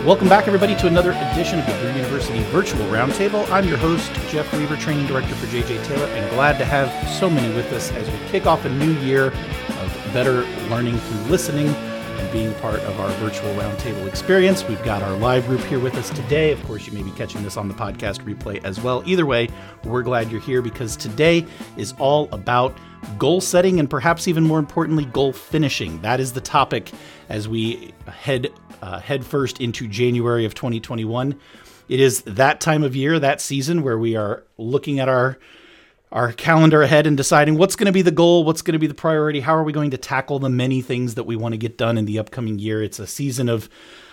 Welcome back, everybody, to another edition of the Brew University Virtual Roundtable. I'm your host, Jeff Weaver, Training Director for JJ Taylor, and glad to have so many with us as we kick off a new year of better learning through listening and being part of our virtual roundtable experience. We've got our live group here with us today. Of course, you may be catching this on the podcast replay as well. Either way, we're glad you're here because today is all about goal setting and perhaps even more importantly, goal finishing. That is the topic as we head first into January of 2021. It is that time of year, that season, where we are looking at our calendar ahead and deciding what's going to be the goal, what's going to be the priority, how are we going to tackle the many things that we want to get done in the upcoming year. It's a season of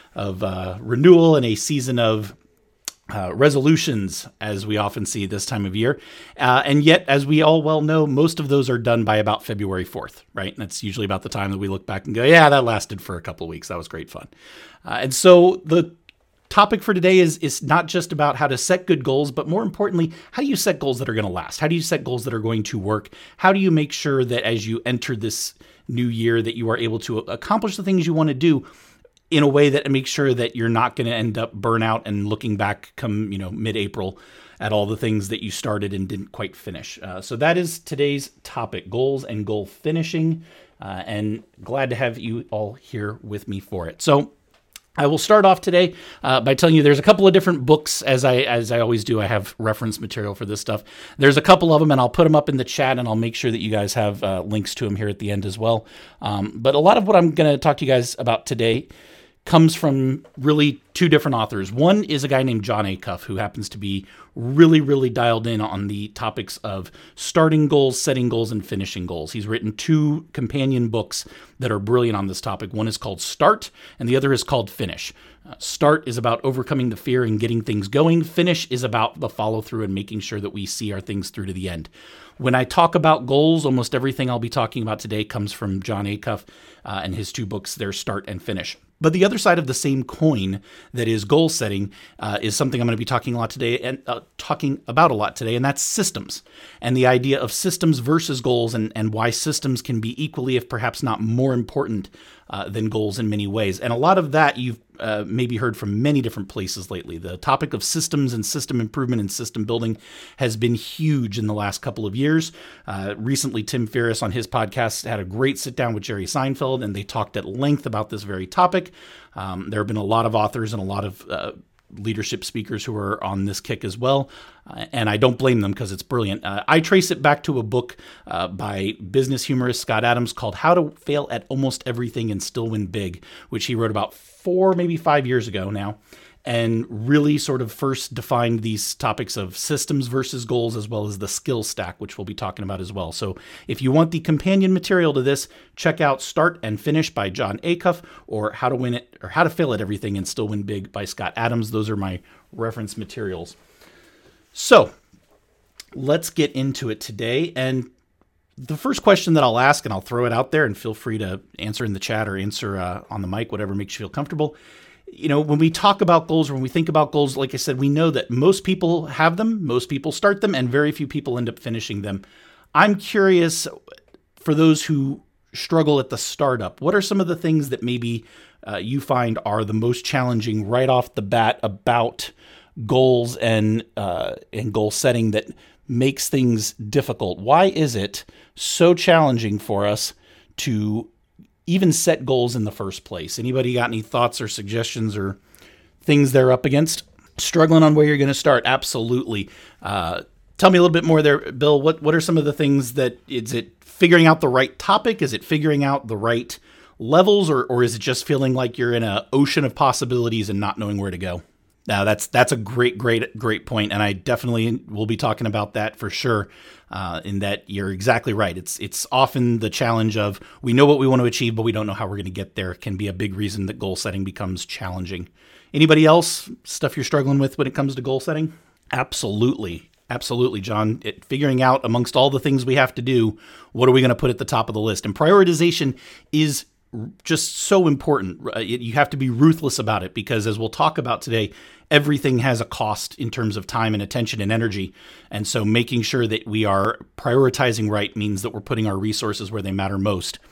renewal and a season of resolutions, as we often see this time of year. And yet, as we all well know, most of those are done by about February 4th, right? And that's usually about the time that we look back and go, yeah, that lasted for a couple of weeks. That was great fun. And so the topic for today is not just about how to set good goals, but more importantly, how do you set goals that are going to last? How do you set goals that are going to work? How do you make sure that as you enter this new year that you are able to accomplish the things you want to do in a way that makes sure that you're not going to end up burnout and looking back come, mid-April at all the things that you started and didn't quite finish. So that is today's topic, goals and goal finishing, and glad to have you all here with me for it. So I will start off today by telling you there's a couple of different books, as I always do. I have reference material for this stuff. There's a couple of them, and I'll put them up in the chat, and I'll make sure that you guys have links to them here at the end as well. But a lot of what I'm going to talk to you guys about today comes from really two different authors. One is a guy named Jon Acuff, who happens to be really, really dialed in on the topics of starting goals, setting goals, and finishing goals. He's written two companion books that are brilliant on this topic. One is called Start, and the other is called Finish. Start is about overcoming the fear and getting things going. Finish is about the follow-through and making sure that we see our things through to the end. When I talk about goals, almost everything I'll be talking about today comes from Jon Acuff and his two books, their Start and Finish. But the other side of the same coin that is goal setting is something I'm going to be talking about a lot today, and that's systems and the idea of systems versus goals and why systems can be equally, if perhaps not more important than goals in many ways. And a lot of that you've maybe heard from many different places lately. The topic of systems and system improvement and system building has been huge in the last couple of years. Recently, Tim Ferriss on his podcast had a great sit down with Jerry Seinfeld, and they talked at length about this very topic. There have been a lot of authors and a lot of leadership speakers who are on this kick as well. And I don't blame them because it's brilliant. I trace it back to a book by business humorist Scott Adams called How to Fail at Almost Everything and Still Win Big, which he wrote about 4, maybe 5 years ago now, and really sort of first defined these topics of systems versus goals, as well as the skill stack, which we'll be talking about as well. So if you want the companion material to this, check out Start and Finish by Jon Acuff, or How to Fail at Everything and Still Win Big by Scott Adams. Those are my reference materials. So let's get into it today. And the first question that I'll ask, and I'll throw it out there, and feel free to answer in the chat or answer on the mic, whatever makes you feel comfortable. When we talk about goals, when we think about goals, like I said, we know that most people have them, most people start them, and very few people end up finishing them. I'm curious, for those who struggle at the startup, what are some of the things that maybe you find are the most challenging right off the bat about goals and goal setting that makes things difficult? Why is it so challenging for us to even set goals in the first place? Anybody got any thoughts or suggestions or things they're up against? Struggling on where you're going to start? Absolutely. Tell me a little bit more there, Bill. What are some of the things is it figuring out the right topic? Is it figuring out the right levels, or is it just feeling like you're in an ocean of possibilities and not knowing where to go? Now, that's a great point, and I definitely will be talking about that for sure. In that you're exactly right. It's often the challenge of we know what we want to achieve, but we don't know how we're going to get there. It can be a big reason that goal setting becomes challenging. Anybody else, stuff you're struggling with when it comes to goal setting? Absolutely, John. Figuring out amongst all the things we have to do, what are we going to put at the top of the list? And prioritization is just so important. You have to be ruthless about it because, as we'll talk about today, everything has a cost in terms of time and attention and energy. And so making sure that we are prioritizing right means that we're putting our resources where they matter most.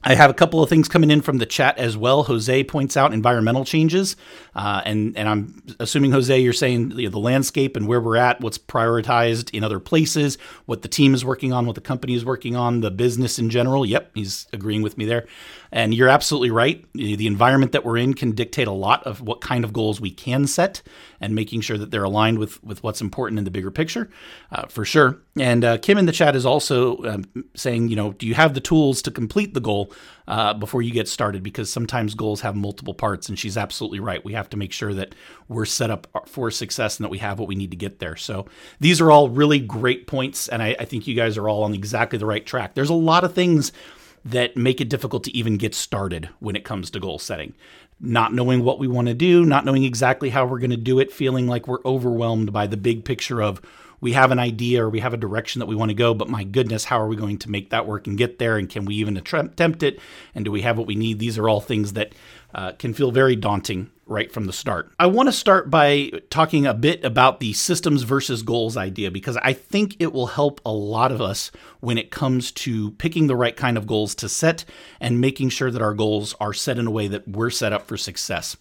I have a couple of things coming in from the chat as well. Jose points out environmental changes, and I'm assuming, Jose, you're saying the landscape and where we're at, what's prioritized in other places, what the team is working on, what the company is working on, the business in general. Yep, he's agreeing with me there. And you're absolutely right. The environment that we're in can dictate a lot of what kind of goals we can set, and making sure that they're aligned with what's important in the bigger picture, for sure. And Kim in the chat is also saying, do you have the tools to complete the goal before you get started? Because sometimes goals have multiple parts, and she's absolutely right. We have to make sure that we're set up for success and that we have what we need to get there. So these are all really great points, and I think you guys are all on exactly the right track. There's a lot of things that make it difficult to even get started when it comes to goal setting. Not knowing what we want to do, not knowing exactly how we're going to do it, feeling like we're overwhelmed by the big picture of we have an idea or we have a direction that we want to go, but my goodness, how are we going to make that work and get there? And can we even attempt it? And do we have what we need? These are all things that can feel very daunting right from the start. I want to start by talking a bit about the systems versus goals idea, because I think it will help a lot of us when it comes to picking the right kind of goals to set and making sure that our goals are set in a way that we're set up for success.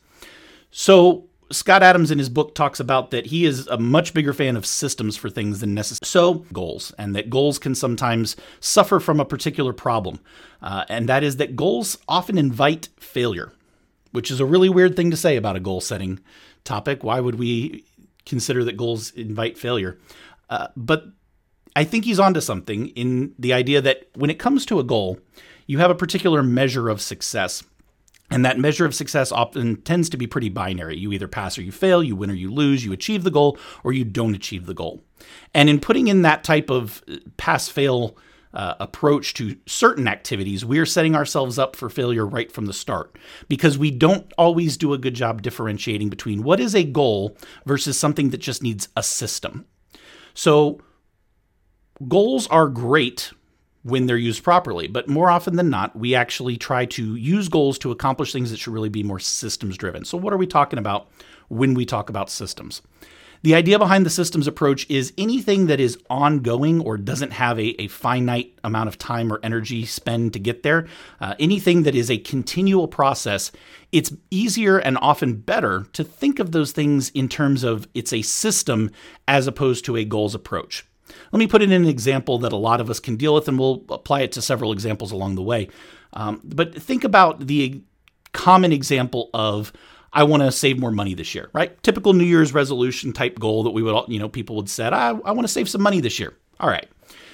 So Scott Adams in his book talks about that he is a much bigger fan of systems for things than necessary. So goals, and that goals can sometimes suffer from a particular problem. And that is that goals often invite failure, which is a really weird thing to say about a goal setting topic. Why would we consider that goals invite failure? But I think he's onto something in the idea that when it comes to a goal, you have a particular measure of success. And that measure of success often tends to be pretty binary. You either pass or you fail, you win or you lose, you achieve the goal or you don't achieve the goal. And in putting in that type of pass-fail approach to certain activities, we are setting ourselves up for failure right from the start, because we don't always do a good job differentiating between what is a goal versus something that just needs a system. So goals are great when they're used properly, but more often than not, we actually try to use goals to accomplish things that should really be more systems driven. So what are we talking about when we talk about systems? The idea behind the systems approach is anything that is ongoing or doesn't have a finite amount of time or energy spend to get there, anything that is a continual process, it's easier and often better to think of those things in terms of it's a system as opposed to a goals approach. Let me put it in an example that a lot of us can deal with, and we'll apply it to several examples along the way. But think about the common example of, I want to save more money this year, right? Typical New Year's resolution type goal that we would, people would set, I want to save some money this year. All right.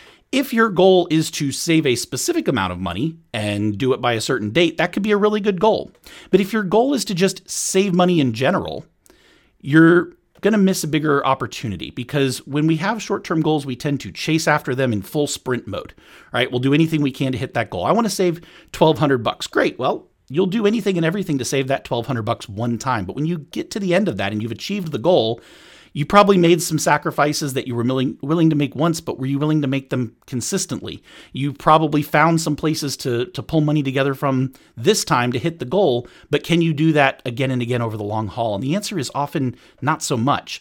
If your goal is to save a specific amount of money and do it by a certain date, that could be a really good goal. But if your goal is to just save money in general, you're going to miss a bigger opportunity, because when we have short-term goals, we tend to chase after them in full sprint mode, right? We'll do anything we can to hit that goal. I want to save $1,200. Great. Well, you'll do anything and everything to save that $1,200 one time. But when you get to the end of that and you've achieved the goal, you probably made some sacrifices that you were willing to make once, but were you willing to make them consistently? You probably found some places to pull money together from this time to hit the goal, but can you do that again and again over the long haul? And the answer is often not so much.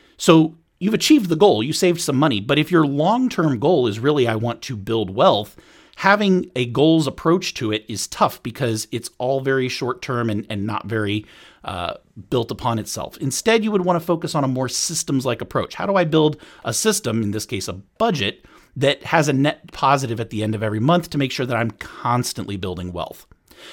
So you've achieved the goal, you saved some money, but if your long-term goal is really, I want to build wealth, having a goals approach to it is tough because it's all very short-term and not very built upon itself. Instead, you would want to focus on a more systems-like approach. How do I build a system, in this case a budget, that has a net positive at the end of every month to make sure that I'm constantly building wealth?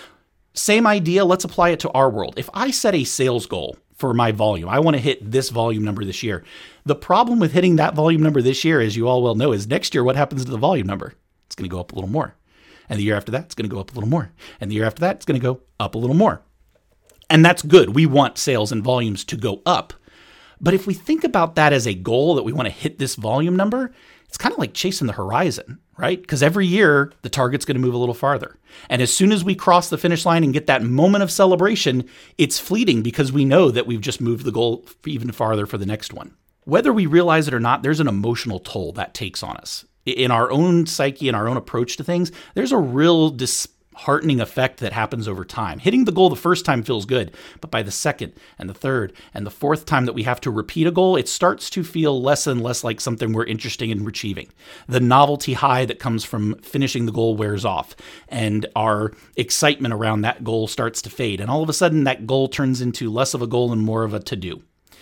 Same idea, let's apply it to our world. If I set a sales goal for my volume, I want to hit this volume number this year. The problem with hitting that volume number this year, as you all well know, is next year, what happens to the volume number? It's going to go up a little more. And the year after that, it's going to go up a little more. And the year after that, it's going to go up a little more. And that's good. We want sales and volumes to go up. But if we think about that as a goal, that we want to hit this volume number, it's kind of like chasing the horizon, right? Because every year, the target's going to move a little farther. And as soon as we cross the finish line and get that moment of celebration, it's fleeting because we know that we've just moved the goal even farther for the next one. Whether we realize it or not, there's an emotional toll that takes on us. In our own psyche and our own approach to things, there's a real heartening effect that happens over time. Hitting the goal the first time feels good, but by the second and the third and the fourth time that we have to repeat a goal, it starts to feel less and less like something we're interested in achieving. The novelty high that comes from finishing the goal wears off, and our excitement around that goal starts to fade. And all of a sudden, that goal turns into less of a goal and more of a to-do.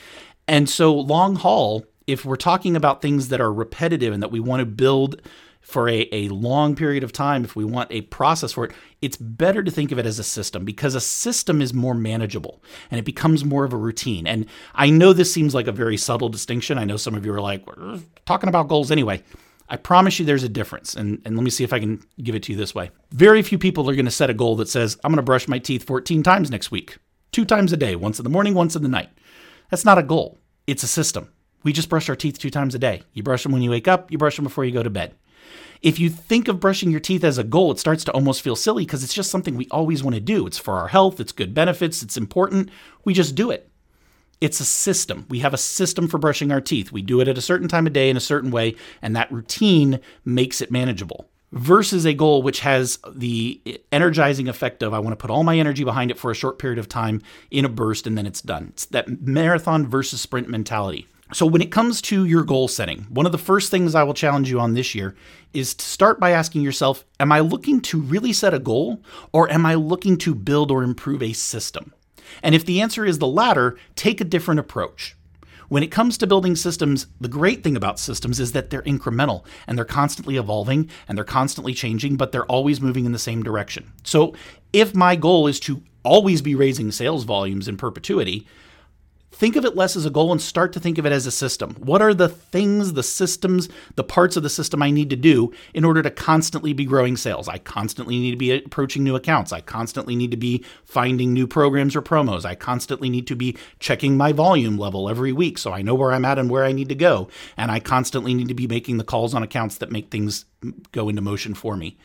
And so long haul, if we're talking about things that are repetitive and that we want to build for a long period of time, if we want a process for it, it's better to think of it as a system, because a system is more manageable and it becomes more of a routine. And I know this seems like a very subtle distinction. I know some of you are like, we're talking about goals anyway. I promise you there's a difference. And let me see if I can give it to you this way. Very few people are going to set a goal that says, I'm going to brush my teeth 14 times next week, 2 times a day, once in the morning, once in the night. That's not a goal. It's a system. We just brush our teeth 2 times a day. You brush them when you wake up, you brush them before you go to bed. If you think of brushing your teeth as a goal, it starts to almost feel silly because it's just something we always want to do. It's for our health, it's good benefits, it's important. We just do it. It's a system. We have a system for brushing our teeth. We do it at a certain time of day in a certain way, and that routine makes it manageable. Versus a goal which has the energizing effect of, I want to put all my energy behind it for a short period of time in a burst, and then it's done. It's that marathon versus sprint mentality. So when it comes to your goal setting, one of the first things I will challenge you on this year is to start by asking yourself, am I looking to really set a goal, or am I looking to build or improve a system? And if the answer is the latter, take a different approach. When it comes to building systems, the great thing about systems is that they're incremental and they're constantly evolving and they're constantly changing, but they're always moving in the same direction. So if my goal is to always be raising sales volumes in perpetuity, think of it less as a goal and start to think of it as a system. What are the things, the systems, the parts of the system I need to do in order to constantly be growing sales? I constantly need to be approaching new accounts. I constantly need to be finding new programs or promos. I constantly need to be checking my volume level every week so I know where I'm at and where I need to go. And I constantly need to be making the calls on accounts that make things go into motion for me.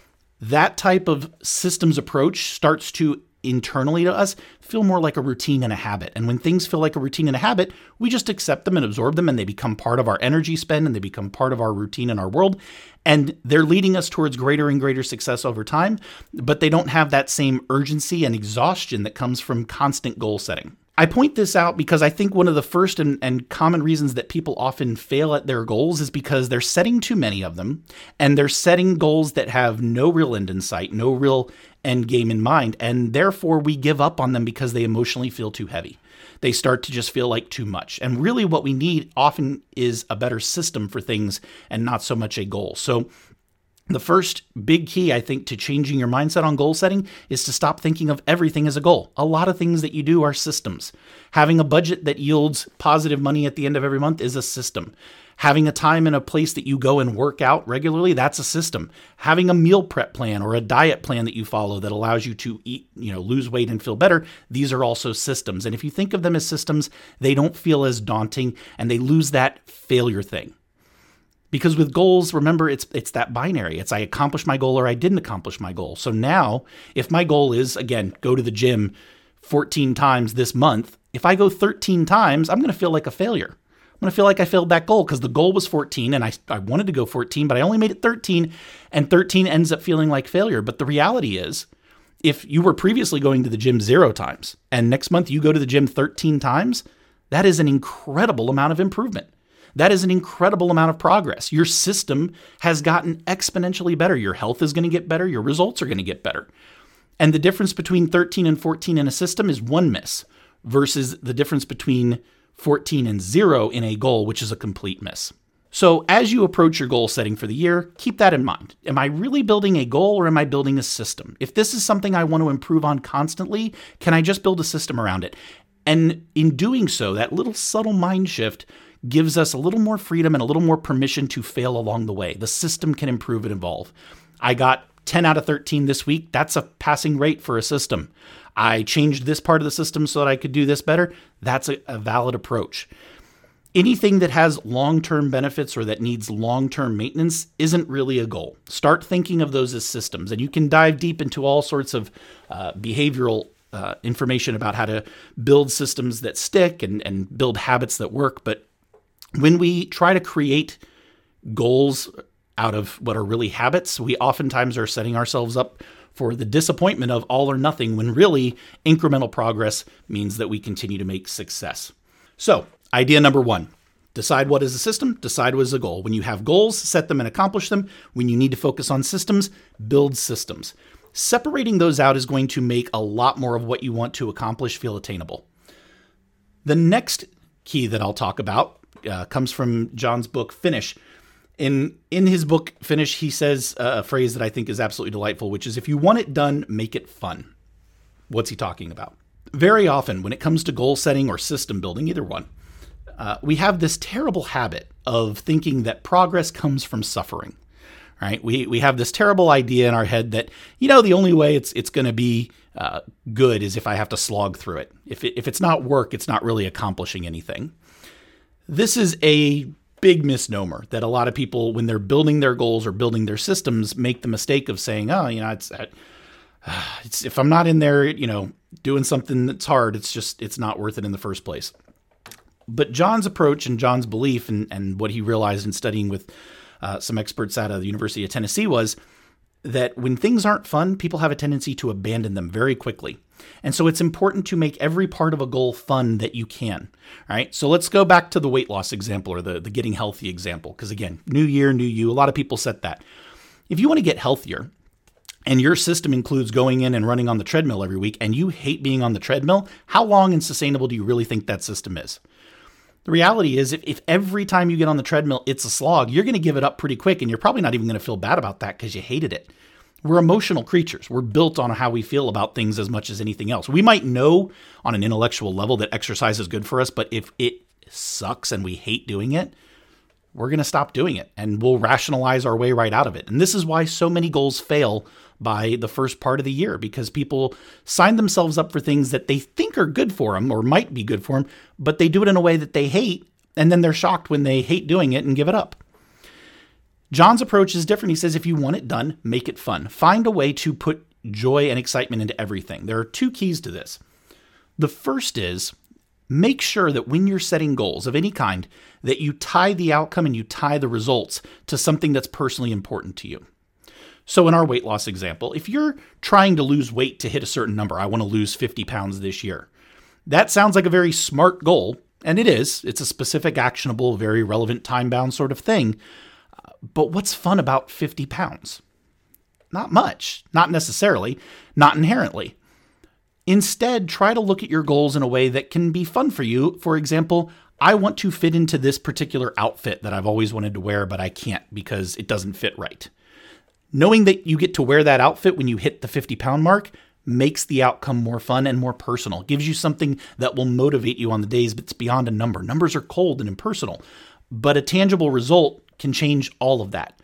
That type of systems approach starts to internally to us feel more like a routine and a habit. And when things feel like a routine and a habit, we just accept them and absorb them, and they become part of our energy spend and they become part of our routine in our world. And they're leading us towards greater and greater success over time, but they don't have that same urgency and exhaustion that comes from constant goal setting. I point this out because I think one of the first and common reasons that people often fail at their goals is because they're setting too many of them, and they're setting goals that have no real end in sight, no real end game in mind, and therefore we give up on them because they emotionally feel too heavy. They start to just feel like too much. And really what we need often is a better system for things and not so much a goal. So the first big key, I think, to changing your mindset on goal setting is to stop thinking of everything as a goal. A lot of things that you do are systems. Having a budget that yields positive money at the end of every month is a system. Having a time and a place that you go and work out regularly, that's a system. Having a meal prep plan or a diet plan that you follow that allows you to eat, lose weight and feel better, these are also systems. And if you think of them as systems, they don't feel as daunting and they lose that failure thing. Because with goals, remember, it's that binary. It's I accomplished my goal or I didn't accomplish my goal. So now, if my goal is, again, go to the gym 14 times this month, if I go 13 times, I'm going to feel like a failure. I'm going to feel like I failed that goal because the goal was 14 and I wanted to go 14, but I only made it 13, and 13 ends up feeling like failure. But the reality is, if you were previously going to the gym 0 times and next month you go to the gym 13 times, that is an incredible amount of improvement. That is an incredible amount of progress. Your system has gotten exponentially better. Your health is going to get better. Your results are going to get better. And the difference between 13 and 14 in a system is 1 miss versus the difference between 14 and 0 in a goal, which is a complete miss. So as you approach your goal setting for the year, keep that in mind. Am I really building a goal or am I building a system? If this is something I want to improve on constantly, can I just build a system around it? And in doing so, that little subtle mind shift gives us a little more freedom and a little more permission to fail along the way. The system can improve and evolve. I got 10 out of 13 this week. That's a passing rate for a system. I changed this part of the system so that I could do this better. That's a valid approach. Anything that has long-term benefits or that needs long-term maintenance isn't really a goal. Start thinking of those as systems, and you can dive deep into all sorts of behavioral information about how to build systems that stick and build habits that work. But when we try to create goals out of what are really habits, we oftentimes are setting ourselves up for the disappointment of all or nothing, when really incremental progress means that we continue to make success. So, idea number 1. Decide what is a system, decide what is a goal. When you have goals, set them and accomplish them. When you need to focus on systems, build systems. Separating those out is going to make a lot more of what you want to accomplish feel attainable. The next key that I'll talk about comes from John's book, Finish. In his book, Finish, he says a phrase that I think is absolutely delightful, which is, if you want it done, make it fun. What's he talking about? Very often, when it comes to goal setting or system building, either one, we have this terrible habit of thinking that progress comes from suffering, right? We have this terrible idea in our head that, the only way it's going to be good is if I have to slog through it. If it's not work, it's not really accomplishing anything. This is a big misnomer that a lot of people, when they're building their goals or building their systems, make the mistake of saying, it's if I'm not in there, doing something that's hard, it's not worth it in the first place. But John's approach and John's belief and what he realized in studying with some experts out of the University of Tennessee was that when things aren't fun, people have a tendency to abandon them very quickly. And so it's important to make every part of a goal fun that you can. All right. So let's go back to the weight loss example, or the getting healthy example. Because again, new year, new you, a lot of people set that. If you want to get healthier and your system includes going in and running on the treadmill every week, and you hate being on the treadmill, how long and sustainable do you really think that system is? The reality is, if every time you get on the treadmill, it's a slog, you're going to give it up pretty quick, and you're probably not even going to feel bad about that because you hated it. We're emotional creatures. We're built on how we feel about things as much as anything else. We might know on an intellectual level that exercise is good for us, but if it sucks and we hate doing it, we're going to stop doing it, and we'll rationalize our way right out of it. And this is why so many goals fail by the first part of the year, because people sign themselves up for things that they think are good for them or might be good for them, but they do it in a way that they hate, and then they're shocked when they hate doing it and give it up. John's approach is different. He says, if you want it done, make it fun. Find a way to put joy and excitement into everything. There are 2 keys to this. The first is, make sure that when you're setting goals of any kind, that you tie the outcome and you tie the results to something that's personally important to you. So in our weight loss example, if you're trying to lose weight to hit a certain number, I want to lose 50 pounds this year. That sounds like a very smart goal, and it is. It's a specific, actionable, very relevant, time-bound sort of thing. But what's fun about 50 pounds? Not much, not necessarily, not inherently. Instead, try to look at your goals in a way that can be fun for you. For example, I want to fit into this particular outfit that I've always wanted to wear, but I can't because it doesn't fit right. Knowing that you get to wear that outfit when you hit the 50-pound mark makes the outcome more fun and more personal. It gives you something that will motivate you on the days, but it's beyond a number. Numbers are cold and impersonal, but a tangible result can change all of that.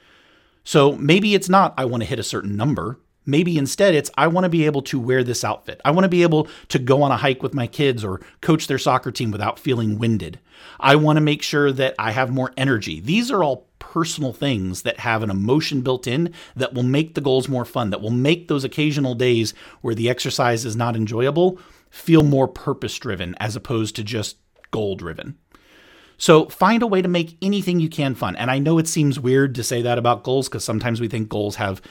So maybe it's not, I want to hit a certain number. Maybe instead it's, I want to be able to wear this outfit. I want to be able to go on a hike with my kids or coach their soccer team without feeling winded. I want to make sure that I have more energy. These are all personal things that have an emotion built in that will make the goals more fun, that will make those occasional days where the exercise is not enjoyable feel more purpose-driven as opposed to just goal-driven. So find a way to make anything you can fun. And I know it seems weird to say that about goals because sometimes we think goals have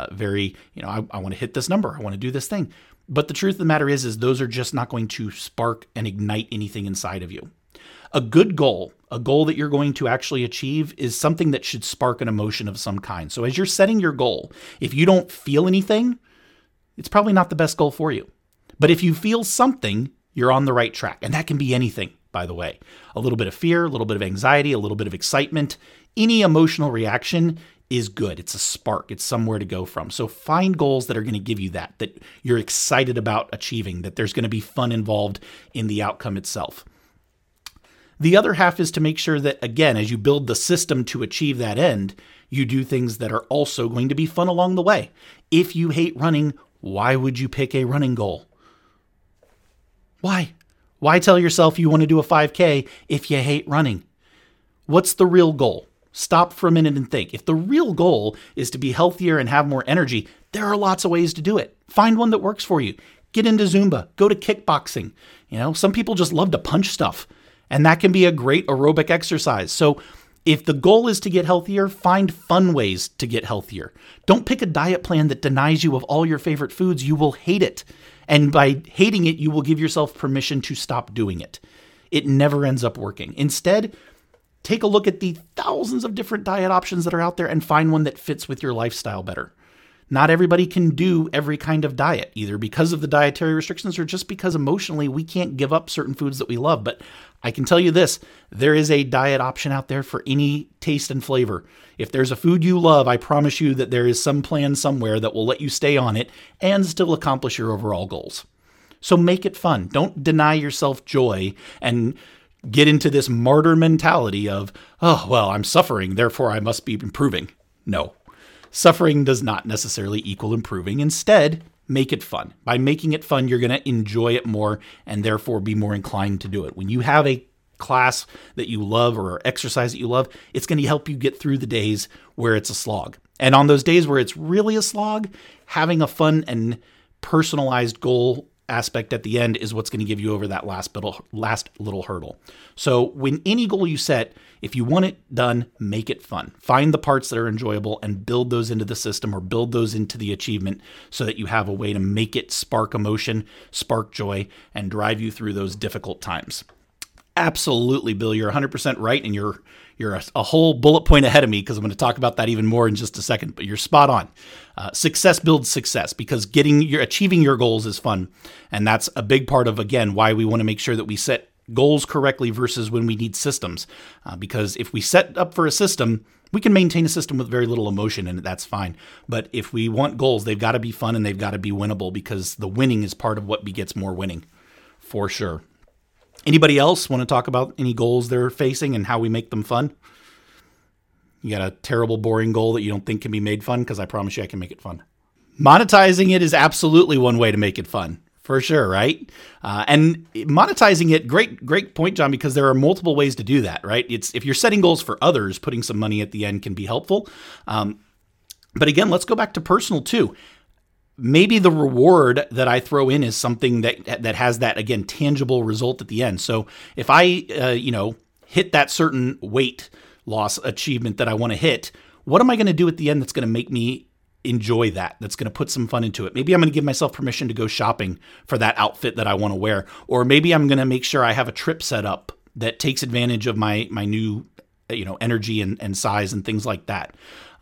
I want to hit this number. I want to do this thing. But the truth of the matter is those are just not going to spark and ignite anything inside of you. A good goal, a goal that you're going to actually achieve, is something that should spark an emotion of some kind. So as you're setting your goal, if you don't feel anything, it's probably not the best goal for you. But if you feel something, you're on the right track. And that can be anything, by the way. A little bit of fear, a little bit of anxiety, a little bit of excitement. Any emotional reaction is good. It's a spark. It's somewhere to go from. So find goals that are going to give you that you're excited about achieving, that there's going to be fun involved in the outcome itself. The other half is to make sure that, again, as you build the system to achieve that end, you do things that are also going to be fun along the way. If you hate running, why would you pick a running goal? Why? Why tell yourself you want to do a 5K if you hate running? What's the real goal? Stop for a minute and think. If the real goal is to be healthier and have more energy, there are lots of ways to do it. Find one that works for you. Get into Zumba. Go to kickboxing. Some people just love to punch stuff, and that can be a great aerobic exercise. So If the goal is to get healthier, find fun ways to get healthier. Don't pick a diet plan that denies you of all your favorite foods. You will hate it. And by hating it, you will give yourself permission to stop doing it. It never ends up working. Instead, take a look at the thousands of different diet options that are out there and find one that fits with your lifestyle better. Not everybody can do every kind of diet, either because of the dietary restrictions or just because emotionally we can't give up certain foods that we love. But I can tell you this, there is a diet option out there for any taste and flavor. If there's a food you love, I promise you that there is some plan somewhere that will let you stay on it and still accomplish your overall goals. So make it fun. Don't deny yourself joy and get into this martyr mentality of, oh, well, I'm suffering, therefore I must be improving. No. Suffering does not necessarily equal improving. Instead, make it fun. By making it fun, you're going to enjoy it more and therefore be more inclined to do it. When you have a class that you love or exercise that you love, it's going to help you get through the days where it's a slog. And on those days where it's really a slog, having a fun and personalized goal aspect at the end is what's going to give you over that last little hurdle. So when any goal you set, if you want it done, make it fun. Find the parts that are enjoyable and build those into the system or build those into the achievement so that you have a way to make it spark emotion, spark joy, and drive you through those difficult times. Absolutely, Bill, you're 100% right, and you're a whole bullet point ahead of me because I'm going to talk about that even more in just a second, but you're spot on. Success builds success because achieving your goals is fun, and that's a big part of, again, why we want to make sure that we set goals correctly versus when we need systems, because if we set up for a system, we can maintain a system with very little emotion in it, that's fine. But if we want goals, they've got to be fun and they've got to be winnable because the winning is part of what begets more winning, for sure. Anybody else want to talk about any goals they're facing and how we make them fun? You got a terrible, boring goal that you don't think can be made fun? Because I promise you I can make it fun. Monetizing it is absolutely one way to make it fun, for sure, right? And monetizing it, great point, John, because there are multiple ways to do that, right? If you're setting goals for others, putting some money at the end can be helpful. But again, let's go back to personal too. Maybe the reward that I throw in is something that has that, again, tangible result at the end. So if I, hit that certain weight loss achievement that I want to hit, what am I going to do at the end that's going to make me enjoy that's going to put some fun into it? Maybe I'm going to give myself permission to go shopping for that outfit that I want to wear. Or maybe I'm going to make sure I have a trip set up that takes advantage of my new, energy and size and things like that.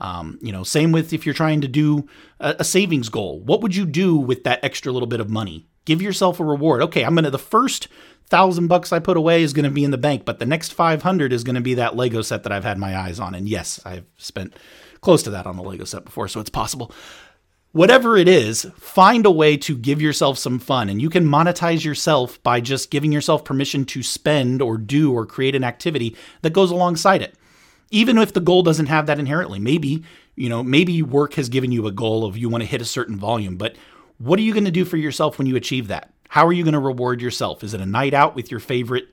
Same with if you're trying to do a savings goal. What would you do with that extra little bit of money? Give yourself a reward. Okay, the first $1,000 I put away is going to be in the bank, but the next 500 is going to be that Lego set that I've had my eyes on. And yes, I've spent close to that on the Lego set before, so it's possible. Whatever it is, find a way to give yourself some fun, and you can monetize yourself by just giving yourself permission to spend or do or create an activity that goes alongside it. Even if the goal doesn't have that inherently, maybe work has given you a goal of you want to hit a certain volume, but what are you going to do for yourself when you achieve that? How are you going to reward yourself? Is it a night out with your favorite,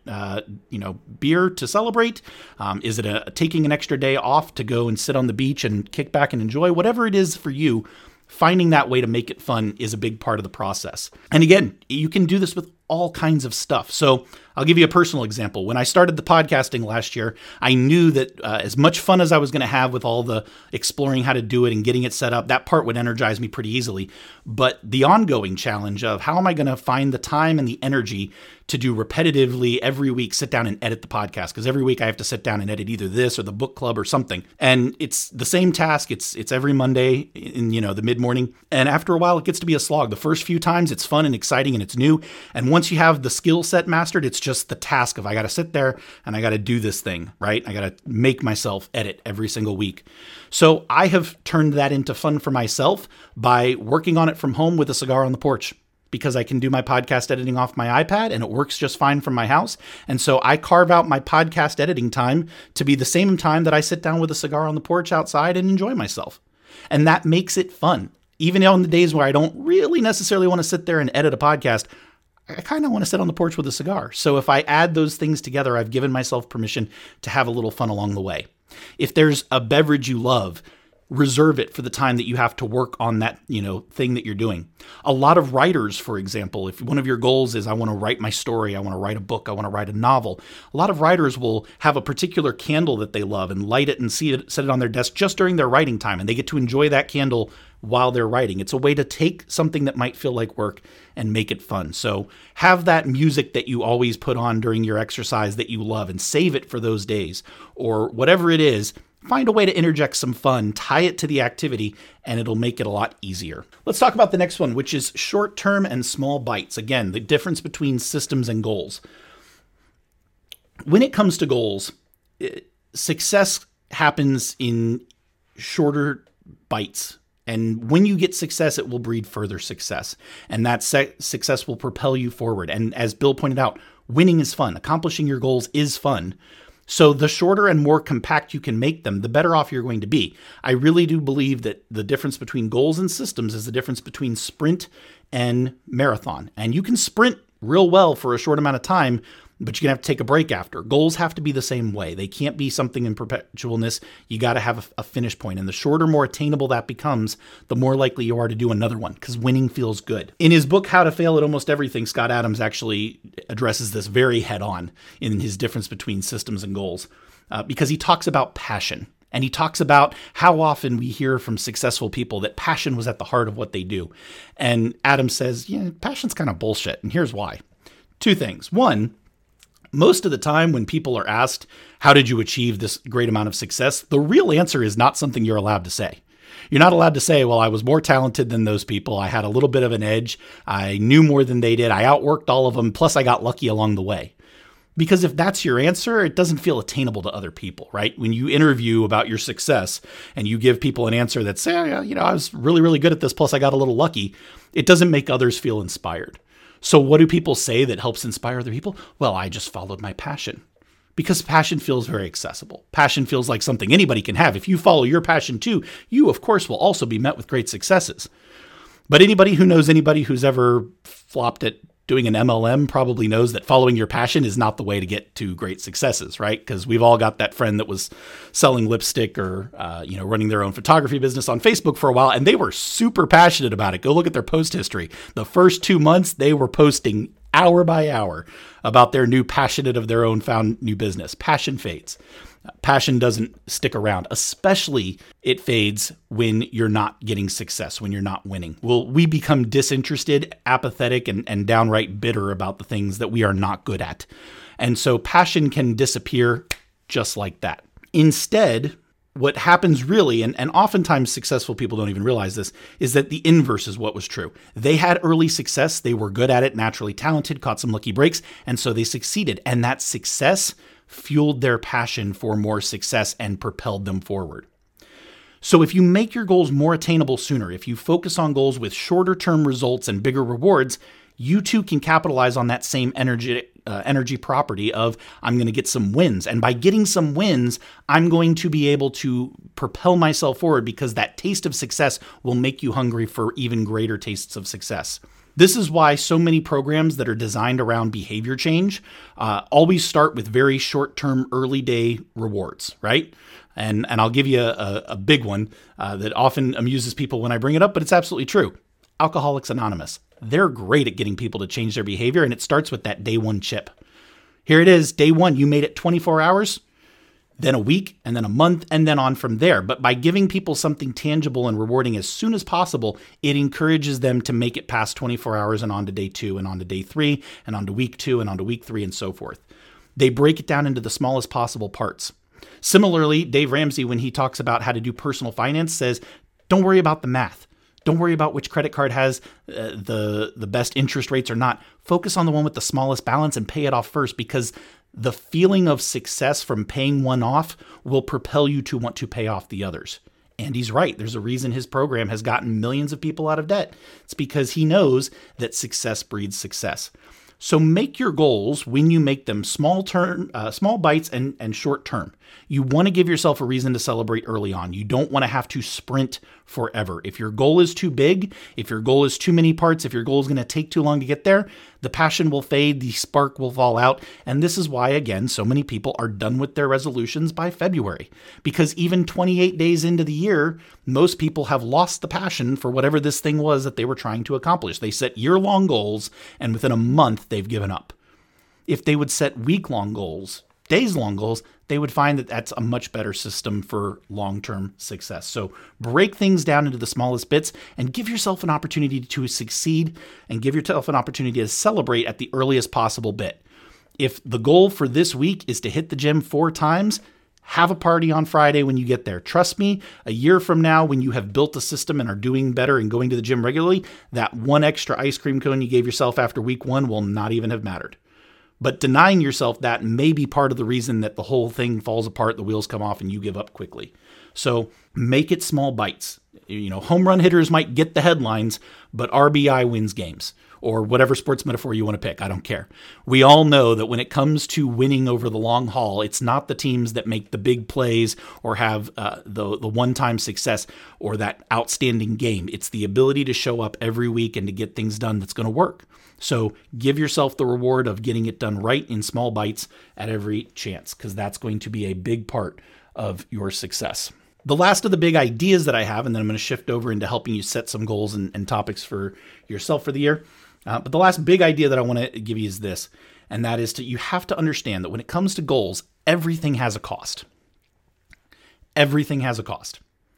beer to celebrate? Is it taking an extra day off to go and sit on the beach and kick back and enjoy? Whatever it is for you, finding that way to make it fun is a big part of the process. And again, you can do this with all kinds of stuff. So I'll give you a personal example. When I started the podcasting last year, I knew that as much fun as I was going to have with all the exploring how to do it and getting it set up, that part would energize me pretty easily. But the ongoing challenge of how am I going to find the time and the energy to do repetitively every week, sit down and edit the podcast? Because every week I have to sit down and edit either this or the book club or something. And it's the same task. It's every Monday in, the mid-morning. And after a while, it gets to be a slog. The first few times it's fun and exciting and it's new. And once you have the skill set mastered, it's just the task of I got to sit there and I got to do this thing, right? I got to make myself edit every single week. So I have turned that into fun for myself by working on it from home with a cigar on the porch, because I can do my podcast editing off my iPad and it works just fine from my house. And so I carve out my podcast editing time to be the same time that I sit down with a cigar on the porch outside and enjoy myself. And that makes it fun. Even on the days where I don't really necessarily want to sit there and edit a podcast, I kind of want to sit on the porch with a cigar. So if I add those things together, I've given myself permission to have a little fun along the way. If there's a beverage you love, reserve it for the time that you have to work on that, thing that you're doing. A lot of writers, for example, if one of your goals is I want to write my story, I want to write a book, I want to write a novel, a lot of writers will have a particular candle that they love and light it and set it on their desk just during their writing time, and they get to enjoy that candle while they're writing. It's a way to take something that might feel like work and make it fun. So have that music that you always put on during your exercise that you love and save it for those days, or whatever it is. Find a way to interject some fun, tie it to the activity, and it'll make it a lot easier. Let's talk about the next one, which is short-term and small bites. Again, the difference between systems and goals. When it comes to goals, success happens in shorter bites. And when you get success, it will breed further success. And that success will propel you forward. And as Bill pointed out, winning is fun. Accomplishing your goals is fun. So the shorter and more compact you can make them, the better off you're going to be. I really do believe that the difference between goals and systems is the difference between sprint and marathon. And you can sprint real well for a short amount of time, but you're going to have to take a break after. Goals have to be the same way. They can't be something in perpetualness. You got to have a finish point. And the shorter, more attainable that becomes, the more likely you are to do another one, because winning feels good. In his book, How to Fail at Almost Everything, Scott Adams actually addresses this very head on in his difference between systems and goals, because he talks about passion. And he talks about how often we hear from successful people that passion was at the heart of what they do. And Adams says, passion's kind of bullshit. And here's why. Two things. One, most of the time when people are asked, how did you achieve this great amount of success? The real answer is not something you're allowed to say. You're not allowed to say, well, I was more talented than those people. I had a little bit of an edge. I knew more than they did. I outworked all of them. Plus I got lucky along the way. Because if that's your answer, it doesn't feel attainable to other people, right? When you interview about your success and you give people an answer that says, I was really, really good at this. Plus I got a little lucky. It doesn't make others feel inspired. So what do people say that helps inspire other people? Well, I just followed my passion. Because passion feels very accessible. Passion feels like something anybody can have. If you follow your passion too, you, of course, will also be met with great successes. But anybody who knows anybody who's ever flopped at doing an MLM probably knows that following your passion is not the way to get to great successes, right? Because we've all got that friend that was selling lipstick or, running their own photography business on Facebook for a while, and they were super passionate about it. Go look at their post history. The first 2 months, they were posting hour by hour about their new passionate of their own found new business. Passion fades. Passion doesn't stick around, especially it fades when you're not getting success, when you're not winning. We become disinterested, apathetic, and downright bitter about the things that we are not good at. And so passion can disappear just like that. Instead, what happens really, and oftentimes successful people don't even realize this, is that the inverse is what was true. They had early success, they were good at it, naturally talented, caught some lucky breaks, and so they succeeded. And that success fueled their passion for more success and propelled them forward. So if you make your goals more attainable sooner, if you focus on goals with shorter term results and bigger rewards, you too can capitalize on that same energy property of I'm going to get some wins. And by getting some wins, I'm going to be able to propel myself forward because that taste of success will make you hungry for even greater tastes of success. This is why so many programs that are designed around behavior change always start with very short-term, early-day rewards, right? And I'll give you a big one that often amuses people when I bring it up, but it's absolutely true. Alcoholics Anonymous. They're great at getting people to change their behavior, and it starts with that day one chip. Here it is, day one, you made it 24 hours, then a week, and then a month, and then on from there. But by giving people something tangible and rewarding as soon as possible, it encourages them to make it past 24 hours and on to day 2 and on to day 3 and on to week 2 and on to week 3 and so forth. They break it down into the smallest possible parts. Similarly, Dave Ramsey, when he talks about how to do personal finance, says, don't worry about the math. Don't worry about which credit card has the best interest rates or not. Focus on the one with the smallest balance and pay it off first, because the feeling of success from paying one off will propel you to want to pay off the others. And he's right. There's a reason his program has gotten millions of people out of debt. It's because he knows that success breeds success. So make your goals, when you make them, small bites and short term. You want to give yourself a reason to celebrate early on. You don't want to have to sprint forever. If your goal is too big, if your goal is too many parts, if your goal is going to take too long to get there, The passion will fade, the spark will fall out, and this is why, again, so many people are done with their resolutions by February. Because even 28 days into the year, most people have lost the passion for whatever this thing was that they were trying to accomplish. They set year-long goals, and within a month, they've given up. If they would set week-long goals, days-long goals, they would find that that's a much better system for long-term success. So break things down into the smallest bits and give yourself an opportunity to succeed and give yourself an opportunity to celebrate at the earliest possible bit. If the goal for this week is to hit the gym 4 times, have a party on Friday when you get there. Trust me, a year from now, when you have built a system and are doing better and going to the gym regularly, that one extra ice cream cone you gave yourself after week 1 will not even have mattered. But denying yourself that may be part of the reason that the whole thing falls apart, the wheels come off, and you give up quickly. So make it small bites. Home run hitters might get the headlines, but RBI wins games, or whatever sports metaphor you want to pick. I don't care. We all know that when it comes to winning over the long haul, it's not the teams that make the big plays or have the one-time success or that outstanding game. It's the ability to show up every week and to get things done that's going to work. So give yourself the reward of getting it done right in small bites at every chance, because that's going to be a big part of your success. The last of the big ideas that I have, and then I'm going to shift over into helping you set some goals and topics for yourself for the year. But the last big idea that I want to give you is this, and that is you have to understand that when it comes to goals, everything has a cost. Everything has a cost.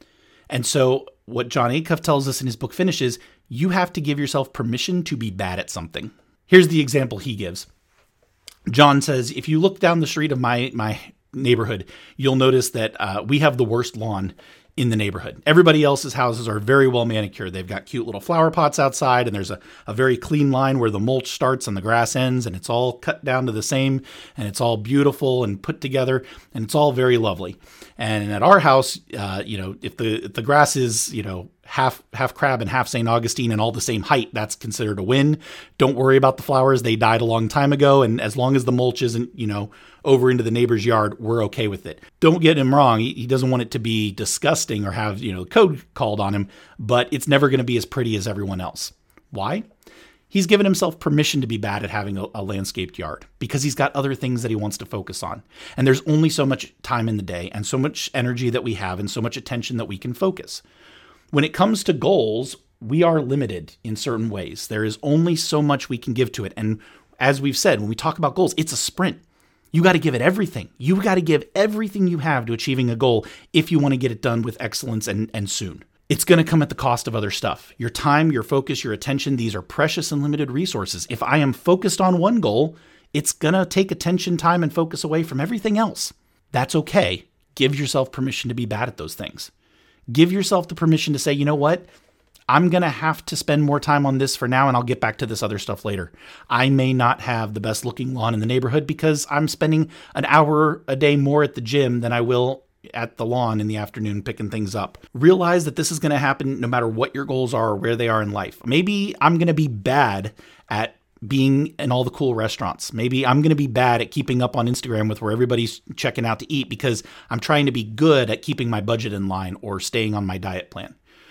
And so what Jon Acuff tells us in his book Finish is you have to give yourself permission to be bad at something. Here's the example he gives. John says, if you look down the street of my neighborhood, you'll notice that we have the worst lawn in the neighborhood. Everybody else's houses are very well manicured. They've got cute little flower pots outside, and there's a very clean line where the mulch starts and the grass ends, and it's all cut down to the same, and it's all beautiful and put together, and it's all very lovely. And at our house, if the grass is, half crab and half St. Augustine and all the same height, that's considered a win. Don't worry about the flowers. They died a long time ago. And as long as the mulch isn't, over into the neighbor's yard, we're okay with it. Don't get him wrong. He doesn't want it to be disgusting or have, code called on him, but it's never going to be as pretty as everyone else. Why? He's given himself permission to be bad at having a landscaped yard because he's got other things that he wants to focus on. And there's only so much time in the day and so much energy that we have and so much attention that we can focus. When it comes to goals, we are limited in certain ways. There is only so much we can give to it. And as we've said, when we talk about goals, it's a sprint. You got to give it everything. You got to give everything you have to achieving a goal if you want to get it done with excellence and soon. It's going to come at the cost of other stuff. Your time, your focus, your attention, these are precious and limited resources. If I am focused on one goal, it's going to take attention, time, and focus away from everything else. That's okay. Give yourself permission to be bad at those things. Give yourself the permission to say, you know what? I'm going to have to spend more time on this for now, and I'll get back to this other stuff later. I may not have the best looking lawn in the neighborhood because I'm spending an hour a day more at the gym than I will at the lawn in the afternoon picking things up. Realize that this is going to happen no matter what your goals are or where they are in life. Maybe I'm going to be bad at being in all the cool restaurants. Maybe I'm going to be bad at keeping up on Instagram with where everybody's checking out to eat because I'm trying to be good at keeping my budget in line or staying on my diet plan.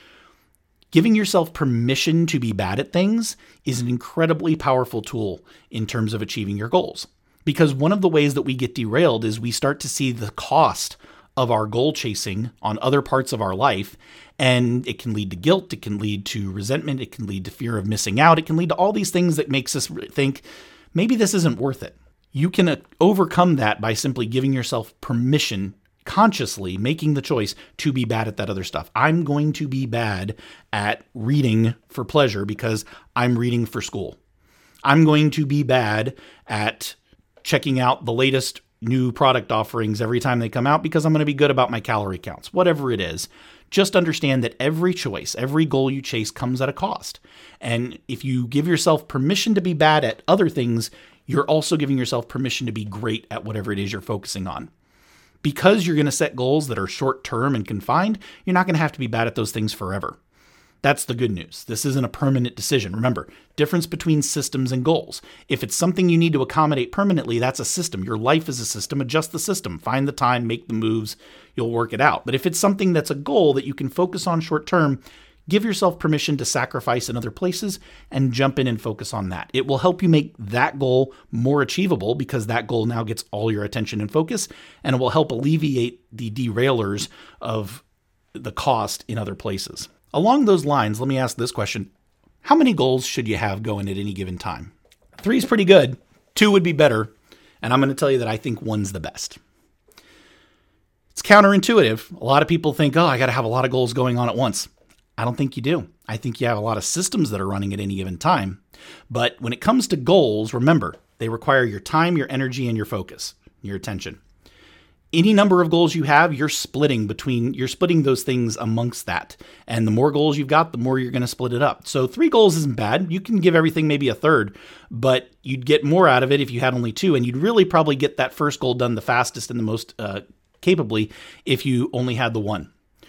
Giving yourself permission to be bad at things is an incredibly powerful tool in terms of achieving your goals. Because one of the ways that we get derailed is we start to see the cost of our goal chasing on other parts of our life. And it can lead to guilt. It can lead to resentment. It can lead to fear of missing out. It can lead to all these things that makes us think, maybe this isn't worth it. You can overcome that by simply giving yourself permission, consciously making the choice to be bad at that other stuff. I'm going to be bad at reading for pleasure because I'm reading for school. I'm going to be bad at checking out the latest new product offerings every time they come out because I'm going to be good about my calorie counts. Whatever it is, just understand that every choice, every goal you chase comes at a cost. And if you give yourself permission to be bad at other things, you're also giving yourself permission to be great at whatever it is you're focusing on. Because you're going to set goals that are short-term and confined, you're not going to have to be bad at those things forever. That's the good news. This isn't a permanent decision. Remember, difference between systems and goals. If it's something you need to accommodate permanently, that's a system. Your life is a system. Adjust the system. Find the time, make the moves. You'll work it out. But if it's something that's a goal that you can focus on short-term, Give yourself permission to sacrifice in other places and jump in and focus on that. It will help you make that goal more achievable because that goal now gets all your attention and focus, and it will help alleviate the derailers of the cost in other places. Along those lines, let me ask this question. How many goals should you have going at any given time? 3 is pretty good. 2 would be better. And I'm going to tell you that I think 1's the best. It's counterintuitive. A lot of people think, I got to have a lot of goals going on at once. I don't think you do. I think you have a lot of systems that are running at any given time. But when it comes to goals, remember, they require your time, your energy, and your focus, your attention. Any number of goals you have, you're splitting those things amongst that. And the more goals you've got, the more you're going to split it up. So 3 goals isn't bad. You can give everything maybe a third, but you'd get more out of it if you had only 2. And you'd really probably get that first goal done the fastest and the most capably if you only had the 1.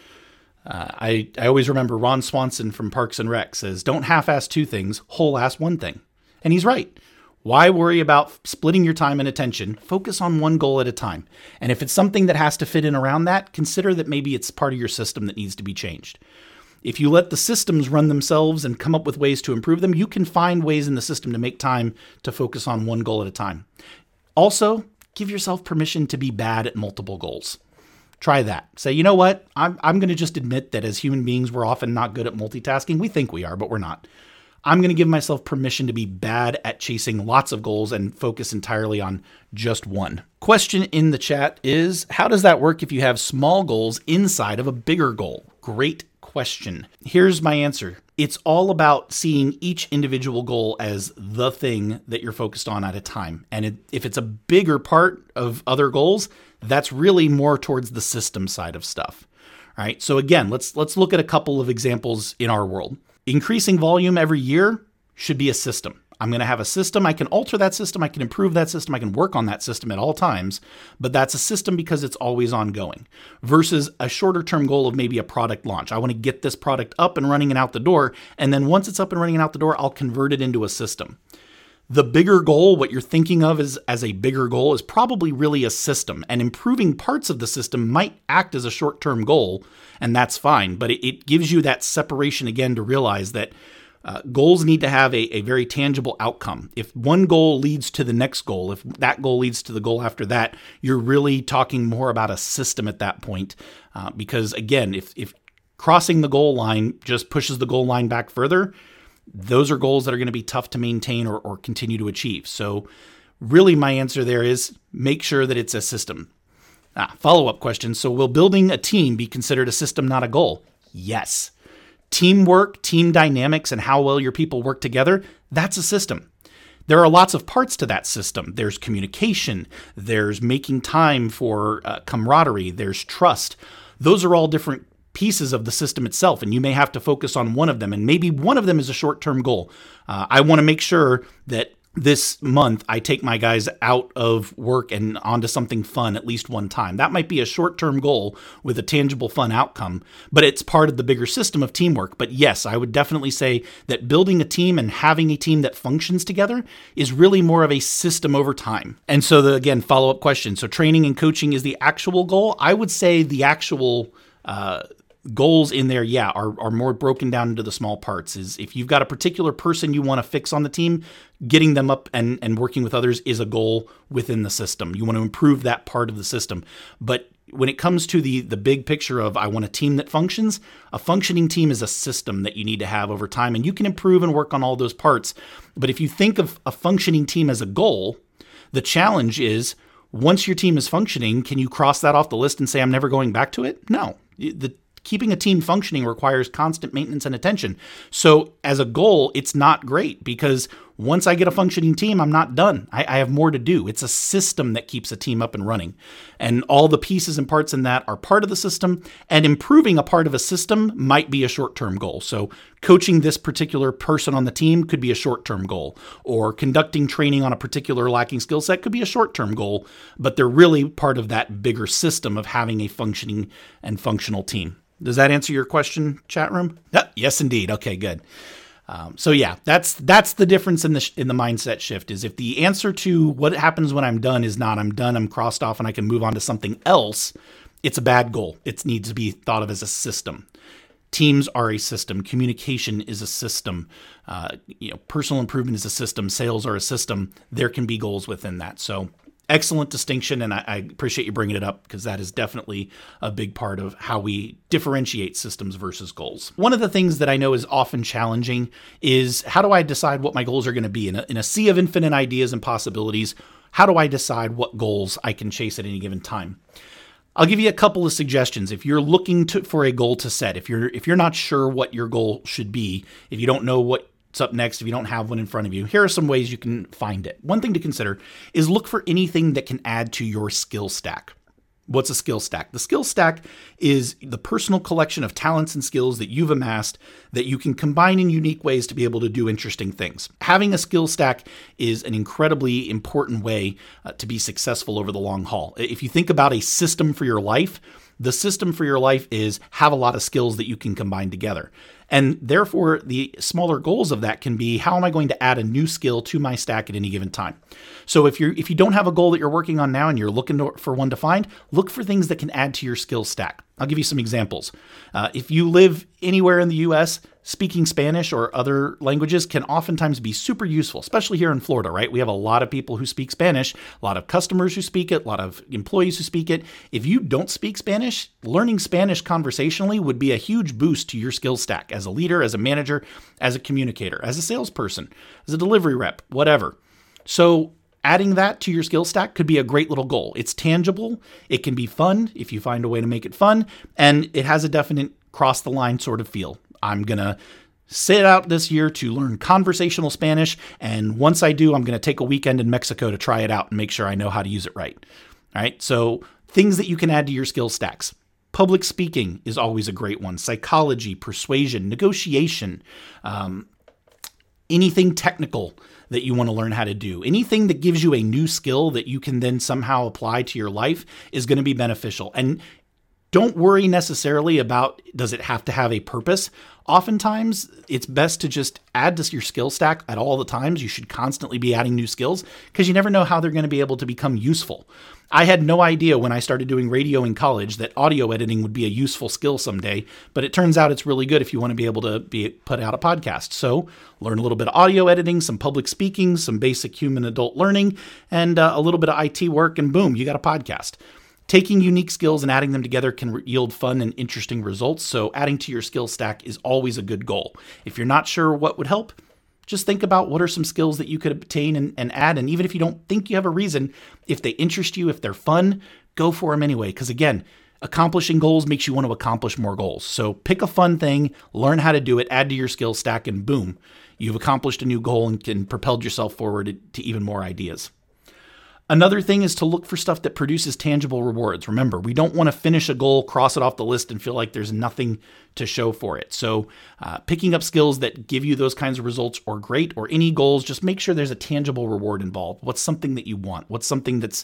I always remember Ron Swanson from Parks and Rec says, don't half-ass 2 things, whole-ass 1 thing. And he's right. Why worry about splitting your time and attention? Focus on 1 goal at a time. And if it's something that has to fit in around that, consider that maybe it's part of your system that needs to be changed. If you let the systems run themselves and come up with ways to improve them, you can find ways in the system to make time to focus on 1 goal at a time. Also, give yourself permission to be bad at multiple goals. Try that. Say, you know what? I'm going to just admit that as human beings, we're often not good at multitasking. We think we are, but we're not. I'm going to give myself permission to be bad at chasing lots of goals and focus entirely on just 1. Question in the chat is, how does that work if you have small goals inside of a bigger goal? Great question. Here's my answer. It's all about seeing each individual goal as the thing that you're focused on at a time. And if it's a bigger part of other goals, that's really more towards the system side of stuff. All right. So again, let's look at a couple of examples in our world. Increasing volume every year should be a system. I'm going to have a system. I can alter that system. I can improve that system. I can work on that system at all times, but that's a system because it's always ongoing versus a shorter term goal of maybe a product launch. I want to get this product up and running and out the door. And then once it's up and running and out the door, I'll convert it into a system. The bigger goal, what you're thinking of as a bigger goal, is probably really a system, and improving parts of the system might act as a short-term goal, and that's fine. But it gives you that separation again to realize that goals need to have a very tangible outcome. If one goal leads to the next goal, if that goal leads to the goal after that, you're really talking more about a system at that point. Because again, if crossing the goal line just pushes the goal line back further, those are goals that are going to be tough to maintain or continue to achieve. So really my answer there is make sure that it's a system. Follow-up question. So will building a team be considered a system, not a goal? Yes. Teamwork, team dynamics, and how well your people work together, that's a system. There are lots of parts to that system. There's communication. There's making time for camaraderie. There's trust. Those are all different pieces of the system itself, and you may have to focus on one of them, and maybe one of them is a short-term goal. I want to make sure that this month I take my guys out of work and onto something fun at least one time. That might be a short-term goal with a tangible fun outcome, but it's part of the bigger system of teamwork. But yes, I would definitely say that building a team and having a team that functions together is really more of a system over time. And so again, follow-up question. So training and coaching is the actual goal. I would say the actual goals in there, are more broken down into the small parts. Is if you've got a particular person you want to fix on the team, getting them up and working with others is a goal within the system. You want to improve that part of the system. But when it comes to the big picture of I want a team that functions, a functioning team is a system that you need to have over time, and you can improve and work on all those parts. But if you think of a functioning team as a goal, the challenge is once your team is functioning, can you cross that off the list and say, I'm never going back to it? No. Keeping a team functioning requires constant maintenance and attention. So as a goal, it's not great because once I get a functioning team, I'm not done. I have more to do. It's a system that keeps a team up and running. And all the pieces and parts in that are part of the system, and improving a part of a system might be a short-term goal. So coaching this particular person on the team could be a short-term goal, or conducting training on a particular lacking skill set could be a short-term goal, but they're really part of that bigger system of having a functioning and functional team. Does that answer your question, chat room? Yes, indeed. Okay, good. So yeah, that's the difference in the mindset shift. Is if the answer to what happens when I'm done is not I'm done, I'm crossed off, and I can move on to something else, it's a bad goal. It needs to be thought of as a system. Teams are a system. Communication is a system. Personal improvement is a system. Sales are a system. There can be goals within that. So excellent distinction, and I appreciate you bringing it up because that is definitely a big part of how we differentiate systems versus goals. One of the things that I know is often challenging is how do I decide what my goals are going to be? In a sea of infinite ideas and possibilities, how do I decide what goals I can chase at any given time? I'll give you a couple of suggestions. If you're looking for a goal to set, if you're not sure what your goal should be, if you don't know what's up next, if you don't have one in front of you, here are some ways you can find it. One thing to consider is look for anything that can add to your skill stack. What's a skill stack? The skill stack is the personal collection of talents and skills that you've amassed that you can combine in unique ways to be able to do interesting things. Having a skill stack is an incredibly important way to be successful over the long haul. If you think about a system for your life, the system for your life is have a lot of skills that you can combine together. And therefore, the smaller goals of that can be, how am I going to add a new skill to my stack at any given time? So if you don't have a goal that you're working on now and you're looking for one to find, look for things that can add to your skill stack. I'll give you some examples. If you live anywhere in the U.S., speaking Spanish or other languages can oftentimes be super useful, especially here in Florida, right? We have a lot of people who speak Spanish, a lot of customers who speak it, a lot of employees who speak it. If you don't speak Spanish, learning Spanish conversationally would be a huge boost to your skill stack as a leader, as a manager, as a communicator, as a salesperson, as a delivery rep, whatever. So adding that to your skill stack could be a great little goal. It's tangible. It can be fun if you find a way to make it fun. And it has a definite cross the line sort of feel. I'm going to set out this year to learn conversational Spanish. And once I do, I'm going to take a weekend in Mexico to try it out and make sure I know how to use it right. All right. So things that you can add to your skill stacks. Public speaking is always a great one. Psychology, persuasion, negotiation, anything technical that you want to learn how to do. Anything that gives you a new skill that you can then somehow apply to your life is going to be beneficial. And don't worry necessarily about, does it have to have a purpose? Oftentimes, it's best to just add to your skill stack at all the times. You should constantly be adding new skills because you never know how they're going to be able to become useful. I had no idea when I started doing radio in college that audio editing would be a useful skill someday, but it turns out it's really good if you want to be able to put out a podcast. So learn a little bit of audio editing, some public speaking, some basic human adult learning, and a little bit of IT work, and boom, you got a podcast. Taking unique skills and adding them together can yield fun and interesting results. So adding to your skill stack is always a good goal. If you're not sure what would help, just think about what are some skills that you could obtain and add. And even if you don't think you have a reason, if they interest you, if they're fun, go for them anyway. Because again, accomplishing goals makes you want to accomplish more goals. So pick a fun thing, learn how to do it, add to your skill stack, and boom, you've accomplished a new goal and can propel yourself forward to even more ideas. Another thing is to look for stuff that produces tangible rewards. Remember, we don't want to finish a goal, cross it off the list, and feel like there's nothing to show for it. So picking up skills that give you those kinds of results are great, or any goals, just make sure there's a tangible reward involved. What's something that you want? What's something that's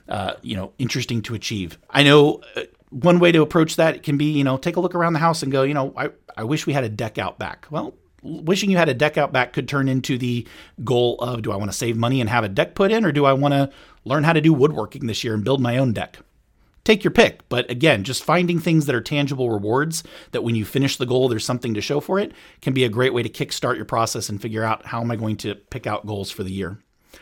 interesting to achieve? I know one way to approach that can be, take a look around the house and go, I wish we had a deck out back. Well, wishing you had a deck out back could turn into the goal of, do I want to save money and have a deck put in, or do I want to learn how to do woodworking this year and build my own deck? Take your pick. But again, just finding things that are tangible rewards that when you finish the goal, there's something to show for it can be a great way to kickstart your process and figure out, how am I going to pick out goals for the year?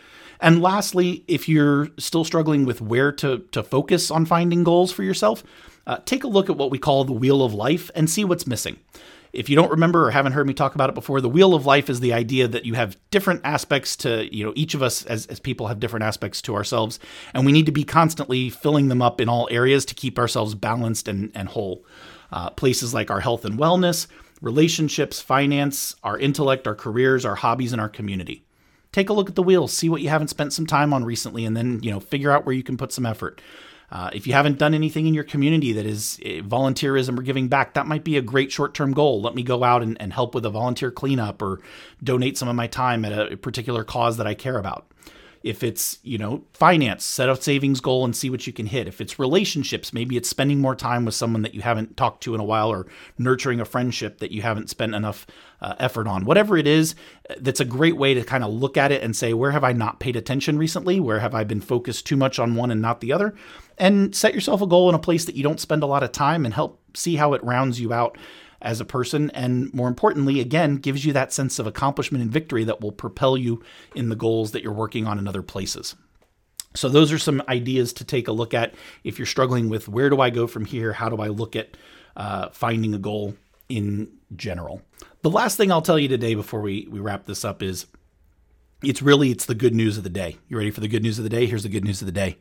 And lastly, if you're still struggling with where to focus on finding goals for yourself, take a look at what we call the wheel of life and see what's missing. If you don't remember or haven't heard me talk about it before, the wheel of life is the idea that you have different aspects to, each of us as people have different aspects to ourselves, and we need to be constantly filling them up in all areas to keep ourselves balanced and whole. Places like our health and wellness, relationships, finance, our intellect, our careers, our hobbies, and our community. Take a look at the wheel, see what you haven't spent some time on recently, and then, figure out where you can put some effort. If you haven't done anything in your community that is volunteerism or giving back, that might be a great short-term goal. Let me go out and help with a volunteer cleanup or donate some of my time at a particular cause that I care about. If it's, finance, set a savings goal and see what you can hit. If it's relationships, maybe it's spending more time with someone that you haven't talked to in a while, or nurturing a friendship that you haven't spent enough effort on. Whatever it is, that's a great way to kind of look at it and say, where have I not paid attention recently? Where have I been focused too much on one and not the other? And set yourself a goal in a place that you don't spend a lot of time and help see how it rounds you out as a person, and more importantly, again, gives you that sense of accomplishment and victory that will propel you in the goals that you're working on in other places. So those are some ideas to take a look at if you're struggling with where do I go from here? How do I look at finding a goal in general? The last thing I'll tell you today before we wrap this up is it's the good news of the day. You ready for the good news of the day? Here's the good news of the day.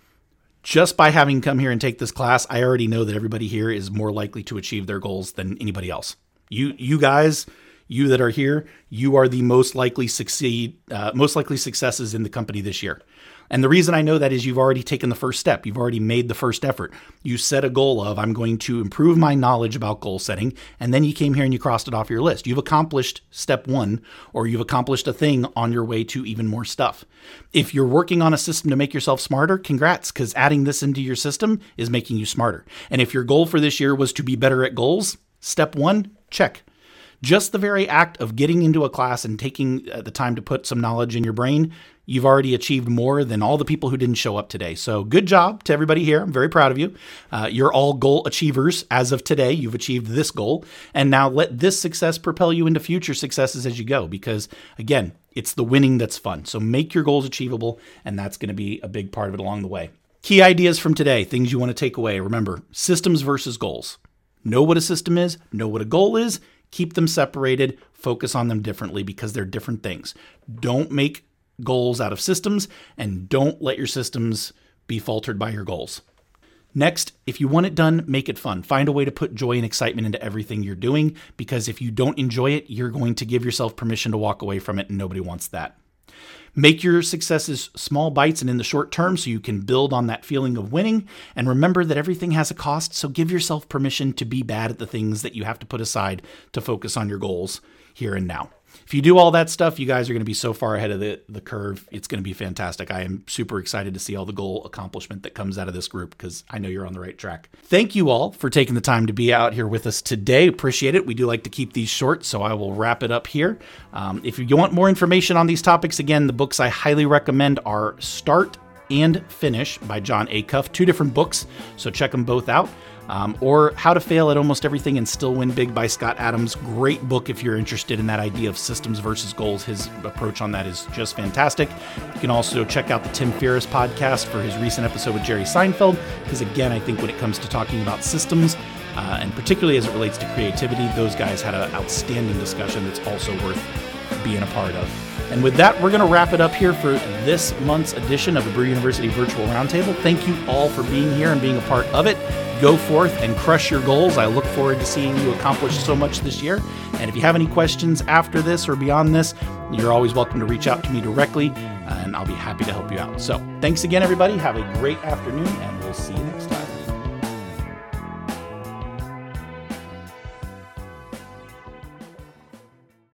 Just by having come here and take this class, I already know that everybody here is more likely to achieve their goals than anybody else. You guys, you that are here, you are the most likely successes in the company this year. And the reason I know that is you've already taken the first step. You've already made the first effort. You set a goal of, I'm going to improve my knowledge about goal setting. And then you came here and you crossed it off your list. You've accomplished step one, or you've accomplished a thing on your way to even more stuff. If you're working on a system to make yourself smarter, congrats, because adding this into your system is making you smarter. And if your goal for this year was to be better at goals, step one, check. Just the very act of getting into a class and taking the time to put some knowledge in your brain, you've already achieved more than all the people who didn't show up today. So good job to everybody here. I'm very proud of you. You're all goal achievers as of today. You've achieved this goal. And now let this success propel you into future successes as you go, because again, it's the winning that's fun. So make your goals achievable, and that's going to be a big part of it along the way. Key ideas from today, things you want to take away. Remember, systems versus goals. Know what a system is, know what a goal is, keep them separated, focus on them differently because they're different things. Don't make goals out of systems, and don't let your systems be faltered by your goals. Next, if you want it done, make it fun. Find a way to put joy and excitement into everything you're doing, because if you don't enjoy it, you're going to give yourself permission to walk away from it, and nobody wants that. Make your successes small bites and in the short term so you can build on that feeling of winning. And remember that everything has a cost, so give yourself permission to be bad at the things that you have to put aside to focus on your goals here and now. If you do all that stuff, you guys are going to be so far ahead of the curve. It's going to be fantastic. I am super excited to see all the goal accomplishment that comes out of this group, because I know you're on the right track. Thank you all for taking the time to be out here with us today. Appreciate it. We do like to keep these short, so I will wrap it up here. If you want more information on these topics, again, the books I highly recommend are Start and Finish by Jon Acuff, 2 different books, so check them both out. Or How to Fail at Almost Everything and Still Win Big by Scott Adams. Great book if you're interested in that idea of systems versus goals. His approach on that is just fantastic. You can also check out the Tim Ferriss podcast for his recent episode with Jerry Seinfeld, because again, I think when it comes to talking about systems, and particularly as it relates to creativity, those guys had an outstanding discussion that's also worth being a part of. And with that, we're going to wrap it up here for this month's edition of the Brew University Virtual Roundtable. Thank you all for being here and being a part of it. Go forth and crush your goals. I look forward to seeing you accomplish so much this year. And if you have any questions after this or beyond this, you're always welcome to reach out to me directly, and I'll be happy to help you out. So thanks again, everybody. Have a great afternoon, and we'll see you next time.